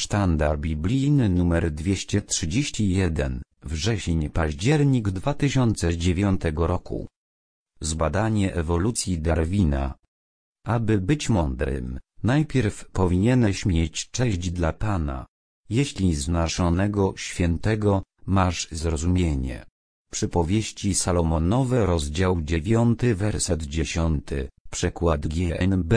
Sztandar biblijny nr 231, wrzesień-październik 2009 roku. Zbadanie ewolucji Darwina. Aby być mądrym, najpierw powinieneś mieć cześć dla Pana. Jeśli znasz onego świętego, masz zrozumienie. Przypowieści Salomonowe, rozdział 9, werset 10, przekład GNB.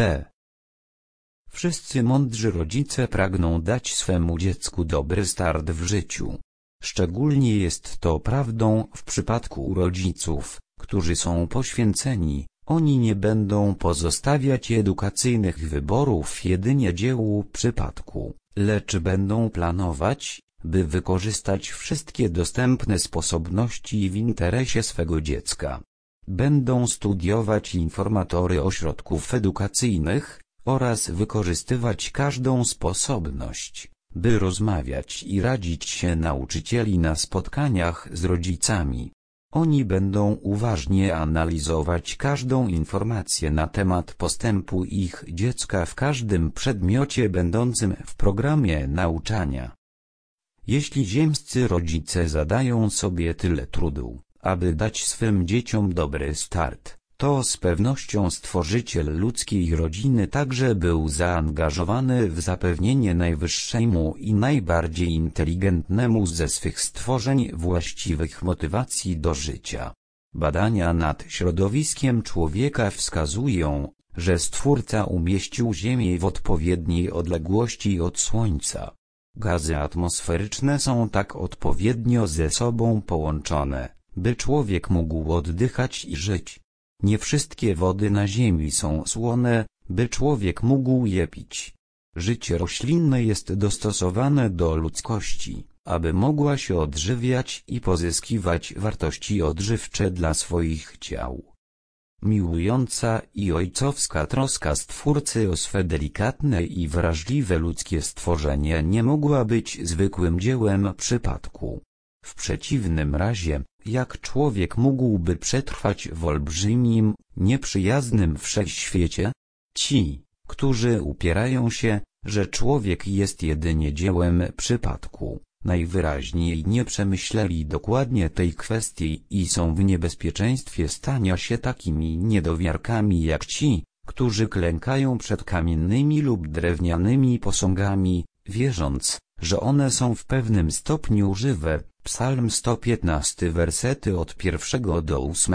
Wszyscy mądrzy rodzice pragną dać swemu dziecku dobry start w życiu. Szczególnie jest to prawdą w przypadku rodziców, którzy są poświęceni. Oni nie będą pozostawiać edukacyjnych wyborów jedynie dziełu przypadku, lecz będą planować, by wykorzystać wszystkie dostępne sposobności w interesie swego dziecka. Będą studiować informatory ośrodków edukacyjnych oraz wykorzystywać każdą sposobność, by rozmawiać i radzić się nauczycieli na spotkaniach z rodzicami. Oni będą uważnie analizować każdą informację na temat postępu ich dziecka w każdym przedmiocie będącym w programie nauczania. Jeśli ziemscy rodzice zadają sobie tyle trudu, aby dać swym dzieciom dobry start, to z pewnością Stworzyciel ludzkiej rodziny także był zaangażowany w zapewnienie najwyższemu i najbardziej inteligentnemu ze swych stworzeń właściwych motywacji do życia. Badania nad środowiskiem człowieka wskazują, że Stwórca umieścił Ziemię w odpowiedniej odległości od Słońca. Gazy atmosferyczne są tak odpowiednio ze sobą połączone, by człowiek mógł oddychać i żyć. Nie wszystkie wody na Ziemi są słone, by człowiek mógł je pić. Życie roślinne jest dostosowane do ludzkości, aby mogła się odżywiać i pozyskiwać wartości odżywcze dla swoich ciał. Miłująca i ojcowska troska Stwórcy o swe delikatne i wrażliwe ludzkie stworzenie nie mogła być zwykłym dziełem przypadku. W przeciwnym razie, jak człowiek mógłby przetrwać w olbrzymim, nieprzyjaznym wszechświecie? Ci, którzy upierają się, że człowiek jest jedynie dziełem przypadku, najwyraźniej nie przemyśleli dokładnie tej kwestii i są w niebezpieczeństwie stania się takimi niedowiarkami jak ci, którzy klękają przed kamiennymi lub drewnianymi posągami, wierząc, że one są w pewnym stopniu żywe. Psalm 115, wersety od 1 do 8.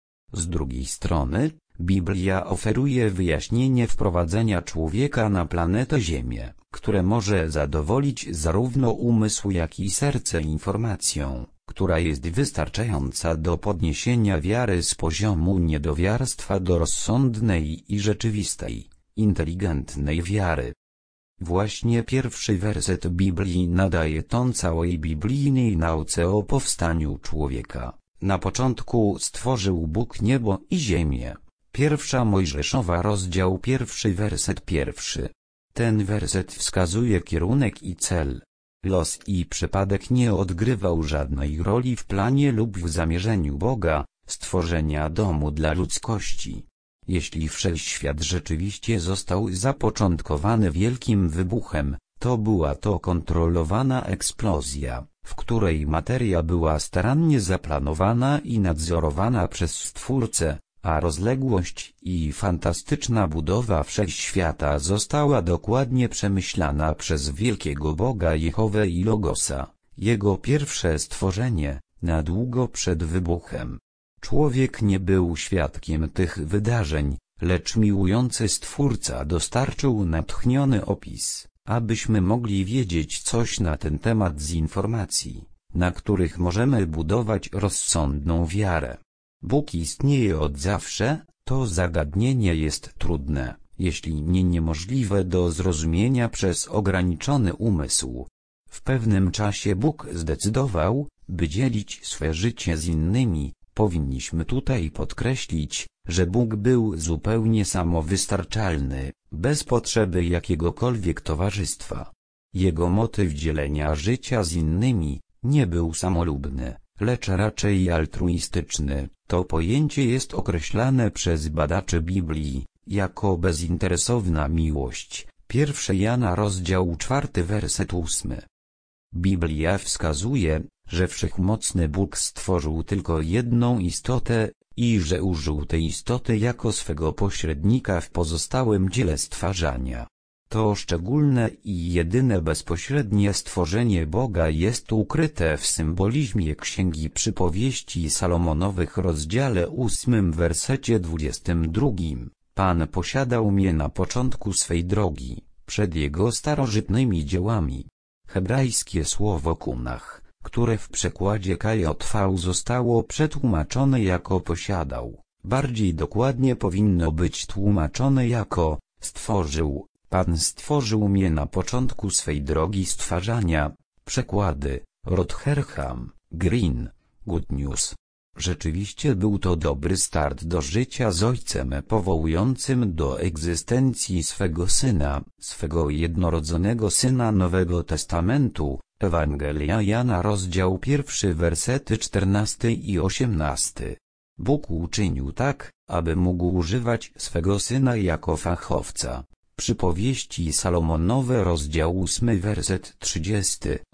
Z drugiej strony, Biblia oferuje wyjaśnienie wprowadzenia człowieka na planetę Ziemię, które może zadowolić zarówno umysł, jak i serce informacją, która jest wystarczająca do podniesienia wiary z poziomu niedowiarstwa do rozsądnej i rzeczywistej, inteligentnej wiary. Właśnie pierwszy werset Biblii nadaje ton całej biblijnej nauce o powstaniu człowieka. Na początku stworzył Bóg niebo i ziemię. Pierwsza Mojżeszowa, rozdział 1, werset 1. Ten werset wskazuje kierunek i cel. Los i przypadek nie odgrywał żadnej roli w planie lub w zamierzeniu Boga, stworzenia domu dla ludzkości. Jeśli wszechświat rzeczywiście został zapoczątkowany wielkim wybuchem, to była to kontrolowana eksplozja, w której materia była starannie zaplanowana i nadzorowana przez Stwórcę, a rozległość i fantastyczna budowa wszechświata została dokładnie przemyślana przez wielkiego Boga Jehowę i Logosa, jego pierwsze stworzenie, na długo przed wybuchem. Człowiek nie był świadkiem tych wydarzeń, lecz miłujący Stwórca dostarczył natchniony opis, abyśmy mogli wiedzieć coś na ten temat z informacji, na których możemy budować rozsądną wiarę. Bóg istnieje od zawsze, to zagadnienie jest trudne, jeśli nie niemożliwe do zrozumienia przez ograniczony umysł. W pewnym czasie Bóg zdecydował, by dzielić swe życie z innymi. Powinniśmy tutaj podkreślić, że Bóg był zupełnie samowystarczalny, bez potrzeby jakiegokolwiek towarzystwa. Jego motyw dzielenia życia z innymi nie był samolubny, lecz raczej altruistyczny. To pojęcie jest określane przez badaczy Biblii jako bezinteresowna miłość, 1 Jana rozdział 4 werset 8. Biblia wskazuje, że wszechmocny Bóg stworzył tylko jedną istotę i że użył tej istoty jako swego pośrednika w pozostałym dziele stwarzania. To szczególne i jedyne bezpośrednie stworzenie Boga jest ukryte w symbolizmie Księgi Przypowieści Salomonowych rozdziale 8 wersecie 22. Pan posiadał mnie na początku swej drogi, przed jego starożytnymi dziełami. Hebrajskie słowo kunach, które w przekładzie KJV zostało przetłumaczone jako posiadał, bardziej dokładnie powinno być tłumaczone jako stworzył. Pan stworzył mnie na początku swej drogi stwarzania. Przekłady: Rotherham, Green, Good News. Rzeczywiście był to dobry start do życia z Ojcem powołującym do egzystencji swego Syna, swego jednorodzonego Syna Nowego Testamentu. Ewangelia Jana rozdział 1 wersety 14 i 18. Bóg uczynił tak, aby mógł używać swego Syna jako fachowca. Przypowieści Salomonowe rozdział 8 werset 30.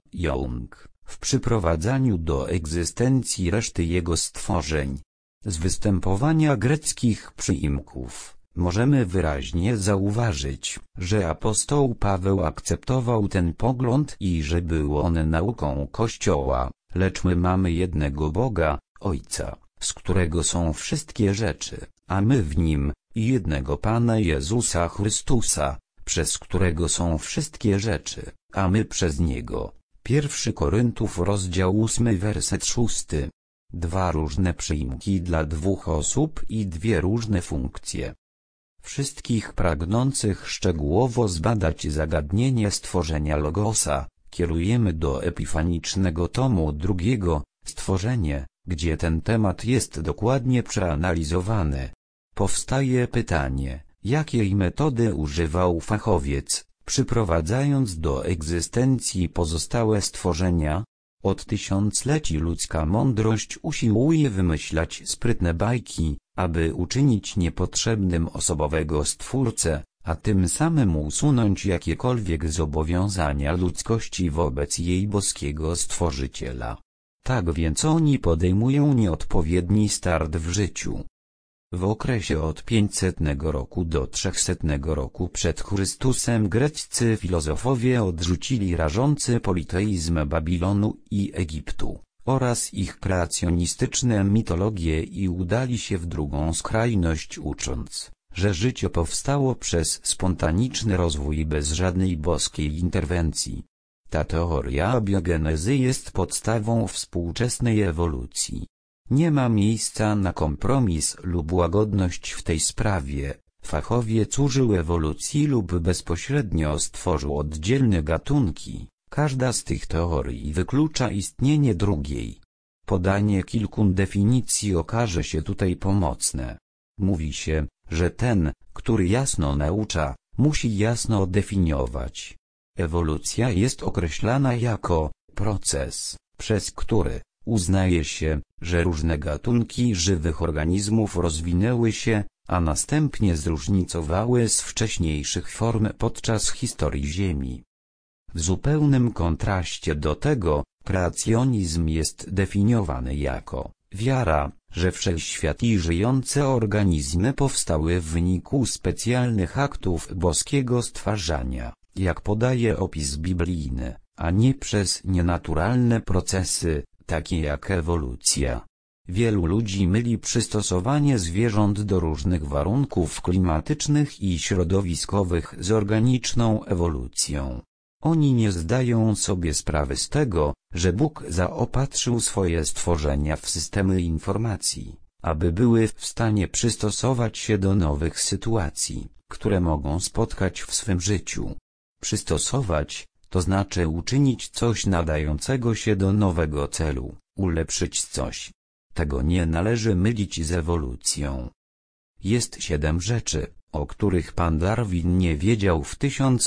Young, w przyprowadzaniu do egzystencji reszty jego stworzeń. Z występowania greckich przyimków możemy wyraźnie zauważyć, że apostoł Paweł akceptował ten pogląd i że był on nauką Kościoła, lecz my mamy jednego Boga, Ojca, z którego są wszystkie rzeczy, a my w Nim, i jednego Pana Jezusa Chrystusa, przez którego są wszystkie rzeczy, a my przez Niego. 1 Koryntów rozdział 8 werset 6. Dwa różne przyimki dla dwóch osób i dwie różne funkcje. Wszystkich pragnących szczegółowo zbadać zagadnienie stworzenia Logosa, kierujemy do epifanicznego tomu 2, Stworzenie, gdzie ten temat jest dokładnie przeanalizowany. Powstaje pytanie, jakiej metody używał fachowiec, przyprowadzając do egzystencji pozostałe stworzenia? Od tysiącleci ludzka mądrość usiłuje wymyślać sprytne bajki, aby uczynić niepotrzebnym osobowego Stwórcę, a tym samym usunąć jakiekolwiek zobowiązania ludzkości wobec jej boskiego Stworzyciela. Tak więc oni podejmują nieodpowiedni start w życiu. W okresie od 500 roku do 300 roku przed Chrystusem greccy filozofowie odrzucili rażący politeizm Babilonu i Egiptu, oraz ich kreacjonistyczne mitologie i udali się w drugą skrajność, ucząc, że życie powstało przez spontaniczny rozwój bez żadnej boskiej interwencji. Ta teoria abiogenezy jest podstawą współczesnej ewolucji. Nie ma miejsca na kompromis lub łagodność w tej sprawie. Fachowiec użył ewolucji lub bezpośrednio stworzył oddzielne gatunki. Każda z tych teorii wyklucza istnienie drugiej. Podanie kilku definicji okaże się tutaj pomocne. Mówi się, że ten, który jasno naucza, musi jasno definiować. Ewolucja jest określana jako proces, przez który uznaje się, że różne gatunki żywych organizmów rozwinęły się, a następnie zróżnicowały z wcześniejszych form podczas historii Ziemi. W zupełnym kontraście do tego, kreacjonizm jest definiowany jako wiara, że wszechświat i żyjące organizmy powstały w wyniku specjalnych aktów boskiego stwarzania, jak podaje opis biblijny, a nie przez nienaturalne procesy, takie jak ewolucja. Wielu ludzi myli przystosowanie zwierząt do różnych warunków klimatycznych i środowiskowych z organiczną ewolucją. Oni nie zdają sobie sprawy z tego, że Bóg zaopatrzył swoje stworzenia w systemy informacji, aby były w stanie przystosować się do nowych sytuacji, które mogą spotkać w swym życiu. Przystosować, to znaczy uczynić coś nadającego się do nowego celu, ulepszyć coś. Tego nie należy mylić z ewolucją. Jest 7 rzeczy, o których pan Darwin nie wiedział w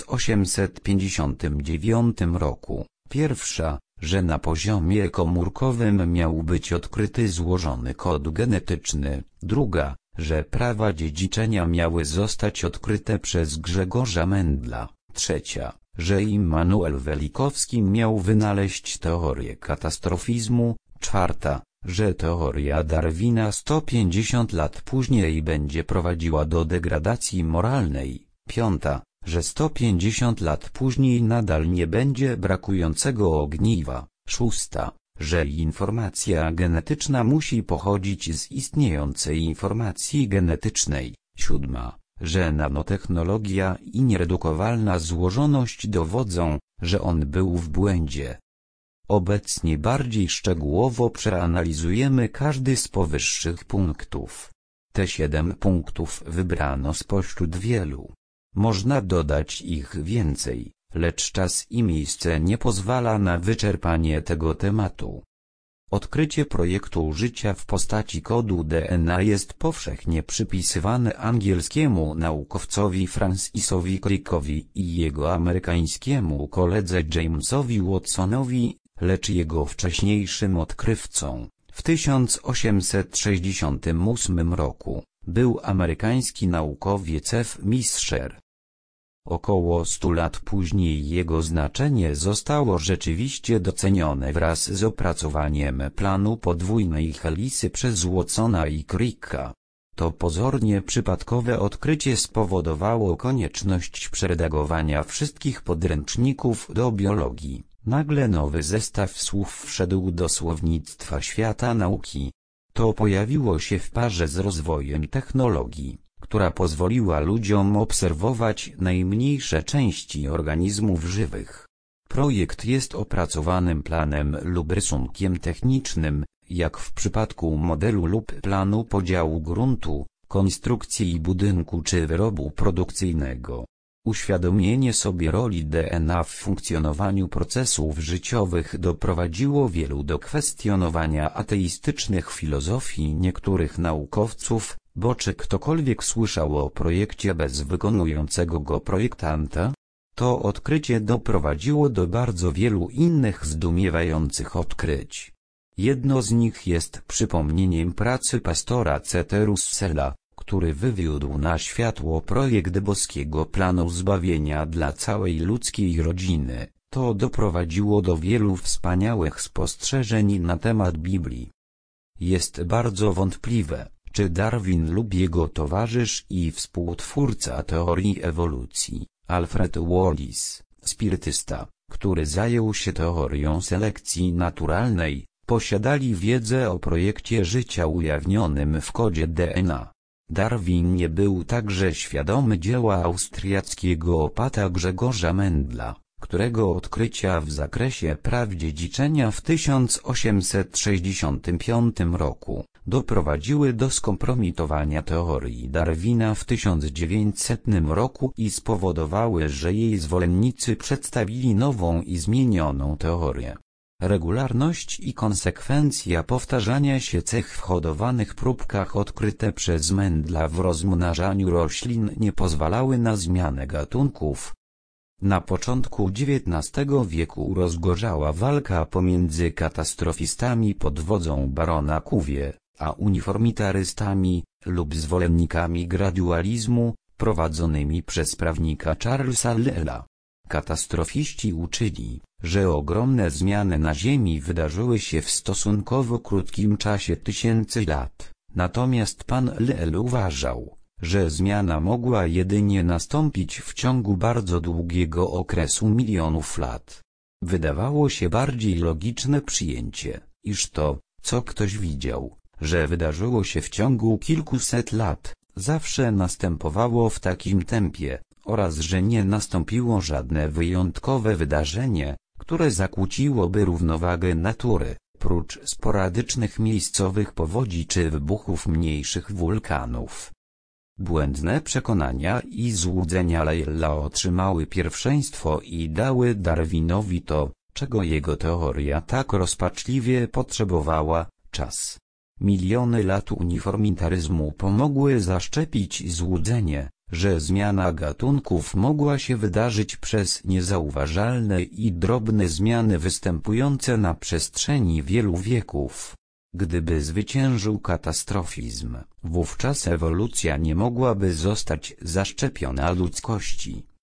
1859 roku. Pierwsza, że na poziomie komórkowym miał być odkryty złożony kod genetyczny. Druga, że prawa dziedziczenia miały zostać odkryte przez Grzegorza Mendla. Trzecia, że Immanuel Velikovski miał wynaleźć teorię katastrofizmu. Czwarta, że teoria Darwina 150 lat później będzie prowadziła do degradacji moralnej. Piąta, że 150 lat później nadal nie będzie brakującego ogniwa. Szósta, że informacja genetyczna musi pochodzić z istniejącej informacji genetycznej. Siódma, że nanotechnologia i nieredukowalna złożoność dowodzą, że on był w błędzie. Obecnie bardziej szczegółowo przeanalizujemy każdy z powyższych punktów. Te 7 punktów wybrano spośród wielu. Można dodać ich więcej, lecz czas i miejsce nie pozwala na wyczerpanie tego tematu. Odkrycie projektu życia w postaci kodu DNA jest powszechnie przypisywane angielskiemu naukowcowi Francisowi Crickowi i jego amerykańskiemu koledze Jamesowi Watsonowi, lecz jego wcześniejszym odkrywcą, w 1868 roku, był amerykański naukowiec F. Mischer. Około 100 lat później jego znaczenie zostało rzeczywiście docenione wraz z opracowaniem planu podwójnej helisy przez Watsona i Cricka. To pozornie przypadkowe odkrycie spowodowało konieczność przeredagowania wszystkich podręczników do biologii. Nagle nowy zestaw słów wszedł do słownictwa świata nauki. To pojawiło się w parze z rozwojem technologii, która pozwoliła ludziom obserwować najmniejsze części organizmów żywych. Projekt jest opracowanym planem lub rysunkiem technicznym, jak w przypadku modelu lub planu podziału gruntu, konstrukcji budynku czy wyrobu produkcyjnego. Uświadomienie sobie roli DNA w funkcjonowaniu procesów życiowych doprowadziło wielu do kwestionowania ateistycznych filozofii niektórych naukowców, bo czy ktokolwiek słyszał o projekcie bez wykonującego go projektanta? To odkrycie doprowadziło do bardzo wielu innych zdumiewających odkryć. Jedno z nich jest przypomnieniem pracy pastora C.T. Russella, który wywiódł na światło projekt boskiego planu zbawienia dla całej ludzkiej rodziny. To doprowadziło do wielu wspaniałych spostrzeżeń na temat Biblii. Jest bardzo wątpliwe, czy Darwin lub jego towarzysz i współtwórca teorii ewolucji, Alfred Wallace, spirytysta, który zajął się teorią selekcji naturalnej, posiadali wiedzę o projekcie życia ujawnionym w kodzie DNA. Darwin nie był także świadomy dzieła austriackiego opata Grzegorza Mendla, którego odkrycia w zakresie praw dziedziczenia w 1865 roku doprowadziły do skompromitowania teorii Darwina w 1900 roku i spowodowały, że jej zwolennicy przedstawili nową i zmienioną teorię. Regularność i konsekwencja powtarzania się cech w hodowanych próbkach odkryte przez Mendla w rozmnażaniu roślin nie pozwalały na zmianę gatunków. Na początku XIX wieku rozgorzała walka pomiędzy katastrofistami pod wodzą barona Cuvier, a uniformitarystami, lub zwolennikami gradualizmu, prowadzonymi przez prawnika Charlesa Lyella. Katastrofiści uczyli, że ogromne zmiany na Ziemi wydarzyły się w stosunkowo krótkim czasie tysięcy lat, natomiast pan Lyell uważał, że zmiana mogła jedynie nastąpić w ciągu bardzo długiego okresu milionów lat. Wydawało się bardziej logiczne przyjęcie, iż to, co ktoś widział, że wydarzyło się w ciągu kilkuset lat, zawsze następowało w takim tempie, oraz że nie nastąpiło żadne wyjątkowe wydarzenie, które zakłóciłoby równowagę natury, prócz sporadycznych miejscowych powodzi czy wybuchów mniejszych wulkanów. Błędne przekonania i złudzenia Lyella otrzymały pierwszeństwo i dały Darwinowi to, czego jego teoria tak rozpaczliwie potrzebowała – czas. Miliony lat uniformitaryzmu pomogły zaszczepić złudzenie, że zmiana gatunków mogła się wydarzyć przez niezauważalne i drobne zmiany występujące na przestrzeni wielu wieków. Gdyby zwyciężył katastrofizm, wówczas ewolucja nie mogłaby zostać zaszczepiona ludzkości,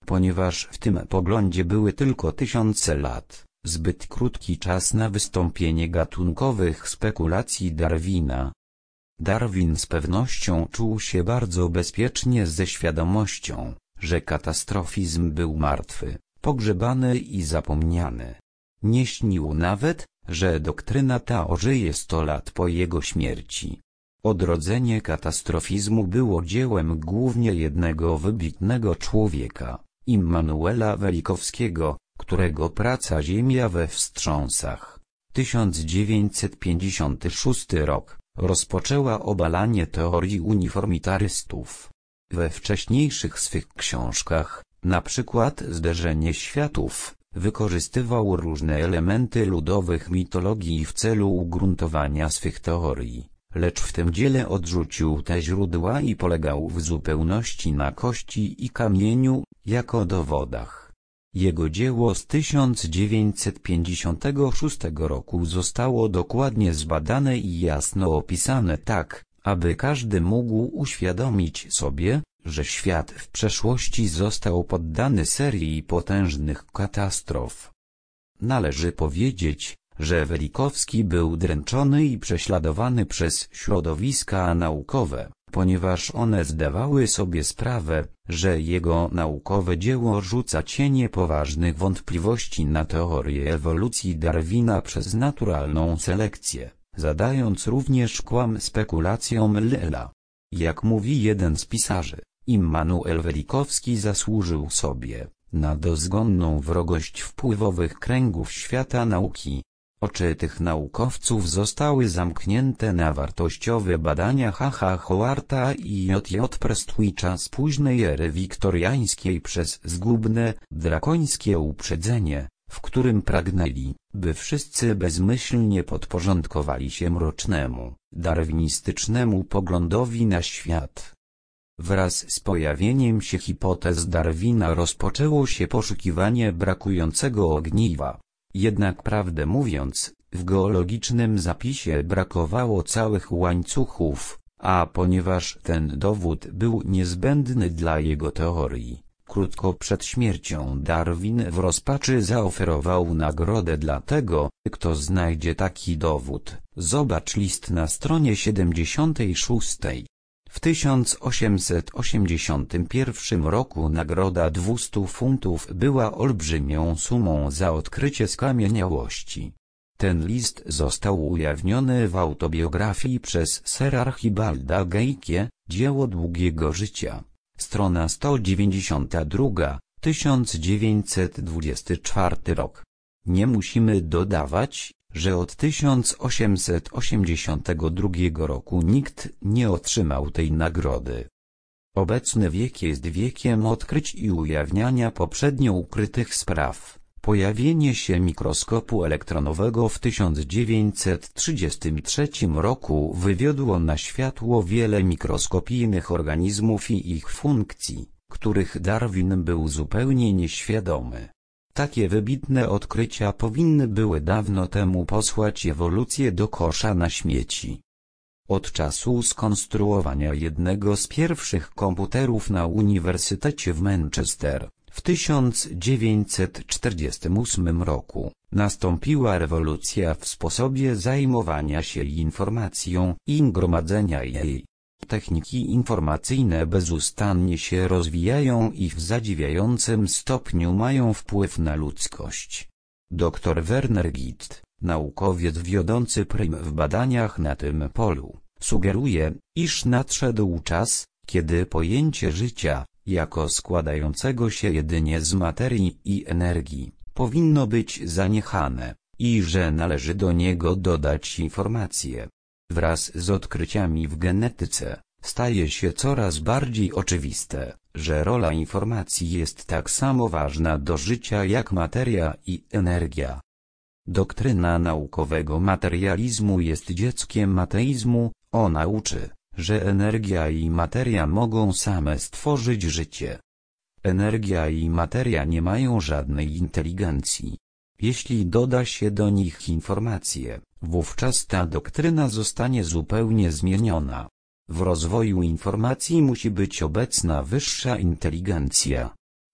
ponieważ w tym poglądzie były tylko tysiące lat, zbyt krótki czas na wystąpienie gatunkowych spekulacji Darwina. Darwin z pewnością czuł się bardzo bezpiecznie ze świadomością, że katastrofizm był martwy, pogrzebany i zapomniany. Nie śnił nawet, że doktryna ta ożyje 100 lat po jego śmierci. Odrodzenie katastrofizmu było dziełem głównie jednego wybitnego człowieka, Immanuela Welikowskiego, którego praca Ziemia we wstrząsach, 1956 rok, rozpoczęła obalanie teorii uniformitarystów. We wcześniejszych swych książkach, na przykład Zderzenie światów, wykorzystywał różne elementy ludowych mitologii w celu ugruntowania swych teorii, lecz w tym dziele odrzucił te źródła i polegał w zupełności na kości i kamieniu, jako dowodach. Jego dzieło z 1956 roku zostało dokładnie zbadane i jasno opisane tak, aby każdy mógł uświadomić sobie, że świat w przeszłości został poddany serii potężnych katastrof. Należy powiedzieć, że Welikowski był dręczony i prześladowany przez środowiska naukowe, ponieważ one zdawały sobie sprawę, że jego naukowe dzieło rzuca cienie poważnych wątpliwości na teorię ewolucji Darwina przez naturalną selekcję, zadając również kłam spekulacjom Lyella. Jak mówi jeden z pisarzy, Immanuel Welikowski zasłużył sobie na dozgonną wrogość wpływowych kręgów świata nauki. Oczy tych naukowców zostały zamknięte na wartościowe badania H.H. Howarta i J.J. Prestwicha z późnej ery wiktoriańskiej przez zgubne, drakońskie uprzedzenie, w którym pragnęli, by wszyscy bezmyślnie podporządkowali się mrocznemu, darwinistycznemu poglądowi na świat. Wraz z pojawieniem się hipotez Darwina rozpoczęło się poszukiwanie brakującego ogniwa. Jednak prawdę mówiąc, w geologicznym zapisie brakowało całych łańcuchów, a ponieważ ten dowód był niezbędny dla jego teorii, krótko przed śmiercią Darwin w rozpaczy zaoferował nagrodę dla tego, kto znajdzie taki dowód. Zobacz list na stronie 76. W 1881 roku nagroda 200 funtów była olbrzymią sumą za odkrycie skamieniałości. Ten list został ujawniony w autobiografii przez Sir Archibalda Geikie, dzieło długiego życia. Strona 192, 1924 rok. Nie musimy dodawać, że od 1882 roku nikt nie otrzymał tej nagrody. Obecny wiek jest wiekiem odkryć i ujawniania poprzednio ukrytych spraw. Pojawienie się mikroskopu elektronowego w 1933 roku wywiodło na światło wiele mikroskopijnych organizmów i ich funkcji, których Darwin był zupełnie nieświadomy. Takie wybitne odkrycia powinny były dawno temu posłać ewolucję do kosza na śmieci. Od czasu skonstruowania jednego z pierwszych komputerów na Uniwersytecie w Manchester, w 1948 roku, nastąpiła rewolucja w sposobie zajmowania się informacją i gromadzenia jej. Techniki informacyjne bezustannie się rozwijają i w zadziwiającym stopniu mają wpływ na ludzkość. Dr Werner Gitt, naukowiec wiodący prym w badaniach na tym polu, sugeruje, iż nadszedł czas, kiedy pojęcie życia, jako składającego się jedynie z materii i energii, powinno być zaniechane, i że należy do niego dodać informacje. Wraz z odkryciami w genetyce, staje się coraz bardziej oczywiste, że rola informacji jest tak samo ważna do życia jak materia i energia. Doktryna naukowego materializmu jest dzieckiem ateizmu. Ona uczy, że energia i materia mogą same stworzyć życie. Energia i materia nie mają żadnej inteligencji. Jeśli doda się do nich informacje, wówczas ta doktryna zostanie zupełnie zmieniona. W rozwoju informacji musi być obecna wyższa inteligencja.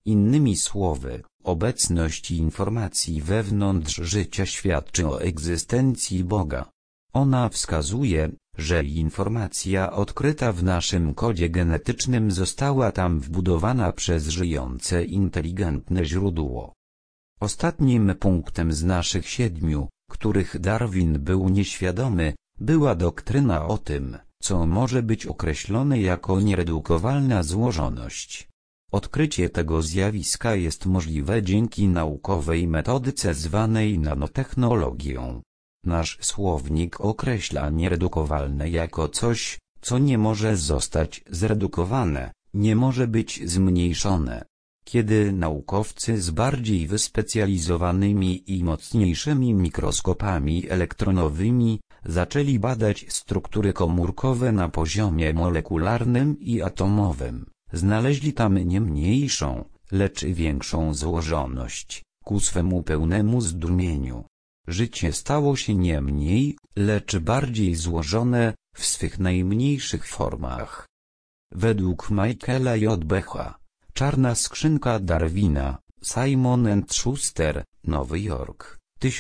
Innymi słowy, obecność informacji wewnątrz życia świadczy o egzystencji Boga. Ona wskazuje, że informacja odkryta w naszym kodzie genetycznym została tam wbudowana przez żyjące inteligentne źródło. Ostatnim punktem z naszych 7, których Darwin był nieświadomy, była doktryna o tym, co może być określone jako nieredukowalna złożoność. Odkrycie tego zjawiska jest możliwe dzięki naukowej metodyce zwanej nanotechnologią. Nasz słownik określa nieredukowalne jako coś, co nie może zostać zredukowane, nie może być zmniejszone. Kiedy naukowcy z bardziej wyspecjalizowanymi i mocniejszymi mikroskopami elektronowymi zaczęli badać struktury komórkowe na poziomie molekularnym i atomowym, znaleźli tam nie mniejszą, lecz większą złożoność, ku swemu pełnemu zdumieniu. Życie stało się nie mniej, lecz bardziej złożone, w swych najmniejszych formach. Według Michaela J. Becha, Czarna skrzynka Darwina, Simon & Schuster, Nowy Jork,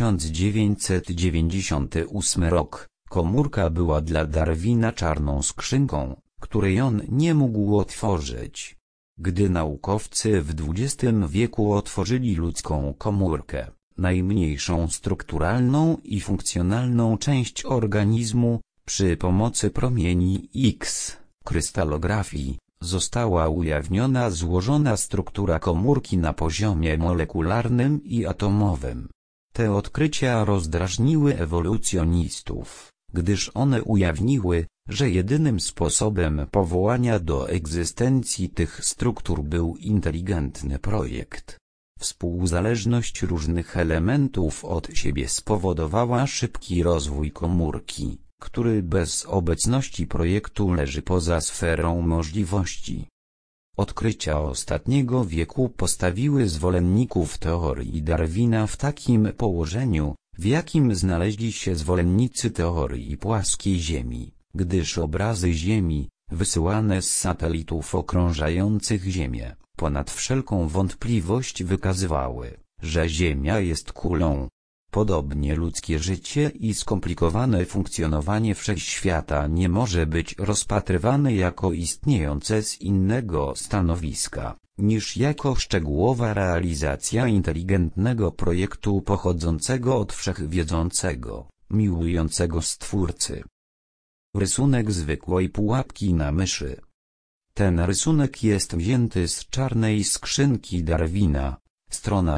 1998 rok, komórka była dla Darwina czarną skrzynką, której on nie mógł otworzyć. Gdy naukowcy w XX wieku otworzyli ludzką komórkę, najmniejszą strukturalną i funkcjonalną część organizmu, przy pomocy promieni X, krystalografii, została ujawniona złożona struktura komórki na poziomie molekularnym i atomowym. Te odkrycia rozdrażniły ewolucjonistów, gdyż one ujawniły, że jedynym sposobem powołania do egzystencji tych struktur był inteligentny projekt. Współzależność różnych elementów od siebie spowodowała szybki rozwój komórki, który bez obecności projektu leży poza sferą możliwości. Odkrycia ostatniego wieku postawiły zwolenników teorii Darwina w takim położeniu, w jakim znaleźli się zwolennicy teorii płaskiej Ziemi, gdyż obrazy Ziemi, wysyłane z satelitów okrążających Ziemię, ponad wszelką wątpliwość wykazywały, że Ziemia jest kulą. Podobnie ludzkie życie i skomplikowane funkcjonowanie wszechświata nie może być rozpatrywane jako istniejące z innego stanowiska, niż jako szczegółowa realizacja inteligentnego projektu pochodzącego od wszechwiedzącego, miłującego Stwórcy. Rysunek zwykłej pułapki na myszy. Ten rysunek jest wzięty z Czarnej skrzynki Darwina, strona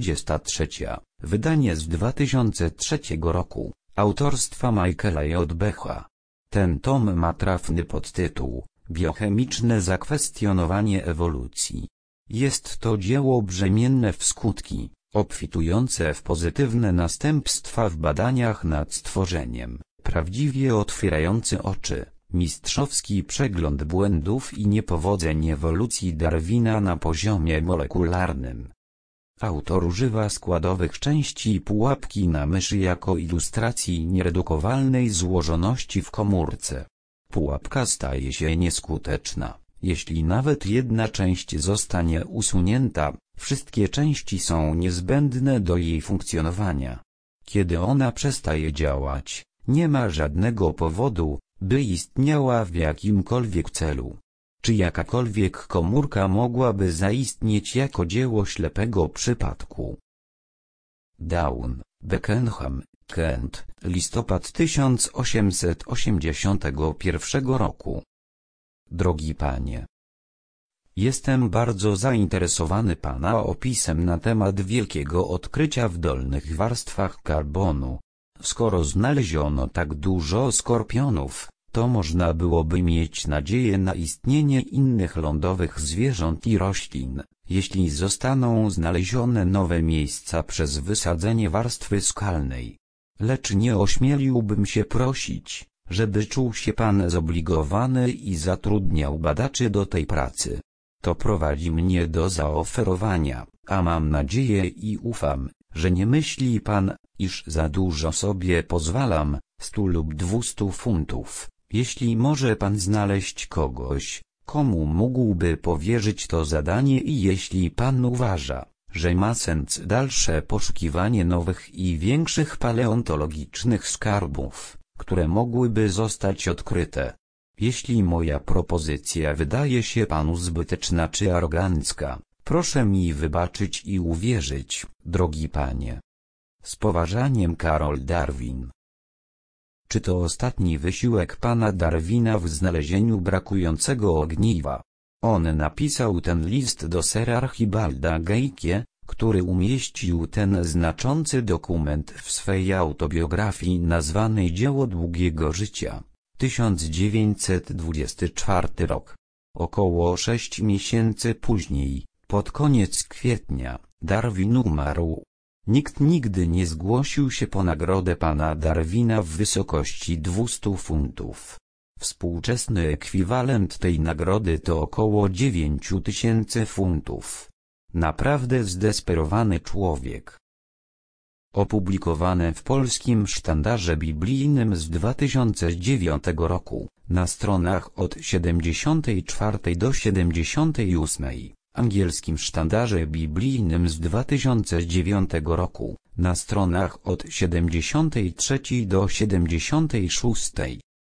43, wydanie z 2003 roku, autorstwa Michaela J. Becha. Ten tom ma trafny podtytuł: Biochemiczne zakwestionowanie ewolucji. Jest to dzieło brzemienne w skutki, obfitujące w pozytywne następstwa w badaniach nad stworzeniem, prawdziwie otwierający oczy, mistrzowski przegląd błędów i niepowodzeń ewolucji Darwina na poziomie molekularnym. Autor używa składowych części pułapki na myszy jako ilustracji nieredukowalnej złożoności w komórce. Pułapka staje się nieskuteczna, jeśli nawet jedna część zostanie usunięta, wszystkie części są niezbędne do jej funkcjonowania. Kiedy ona przestaje działać, nie ma żadnego powodu, by istniała w jakimkolwiek celu. Czy jakakolwiek komórka mogłaby zaistnieć jako dzieło ślepego przypadku? Down, Beckenham, Kent, listopad 1881 roku. Drogi panie, jestem bardzo zainteresowany pana opisem na temat wielkiego odkrycia w dolnych warstwach karbonu. Skoro znaleziono tak dużo skorpionów, to można byłoby mieć nadzieję na istnienie innych lądowych zwierząt i roślin, jeśli zostaną znalezione nowe miejsca przez wysadzenie warstwy skalnej. Lecz nie ośmieliłbym się prosić, żeby czuł się pan zobligowany i zatrudniał badaczy do tej pracy. To prowadzi mnie do zaoferowania, a mam nadzieję i ufam, że nie myśli pan, iż za dużo sobie pozwalam, 100 lub 200 funtów, jeśli może pan znaleźć kogoś, Komu mógłby powierzyć to zadanie i jeśli pan uważa, że ma sens dalsze poszukiwanie nowych i większych paleontologicznych skarbów, które mogłyby zostać odkryte? Jeśli moja propozycja wydaje się panu zbyteczna czy arogancka, proszę mi wybaczyć i uwierzyć, drogi panie. Z poważaniem, Karol Darwin. Czy to ostatni wysiłek pana Darwina w znalezieniu brakującego ogniwa? On napisał ten list do Sira Archibalda Geikie, który umieścił ten znaczący dokument w swej autobiografii nazwanej Dzieło długiego życia. 1924 rok. Około 6 miesięcy później, pod koniec kwietnia, Darwin umarł. Nikt nigdy nie zgłosił się po nagrodę pana Darwina w wysokości 200 funtów. Współczesny ekwiwalent tej nagrody to około 9000 funtów. Naprawdę zdesperowany człowiek. Opublikowane w Polskim Sztandarze Biblijnym z 2009 roku, na stronach od 74 do 78, Angielskim Sztandarze Biblijnym z 2009 roku, na stronach od 73 do 76.